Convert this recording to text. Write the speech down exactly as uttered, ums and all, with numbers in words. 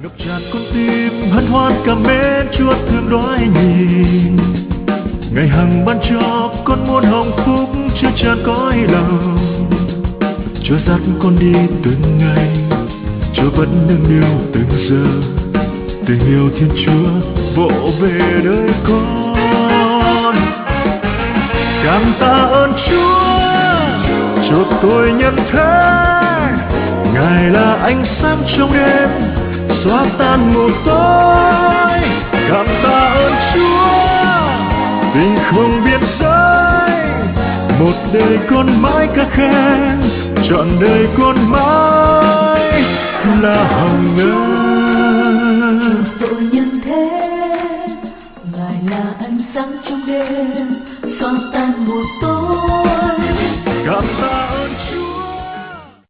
ngập tràn con tim hân hoan cảm mến Chúa thương đói nhìn. Ngày hằng ban cho con muôn hồng phúc chứa chan cõi lòng. Chúa dắt con đi từng ngày, Chúa vẫn nâng niu từng giờ. Tình yêu Thiên Chúa vỗ về đời con. Cảm tạ ơn Chúa cho tôi nhận thấy Ngài là ánh sáng trong đêm xóa tan mù tối. Cảm tạ ơn Chúa tình không biên giới, một đời con mãi ca khen, trọn đời con mãi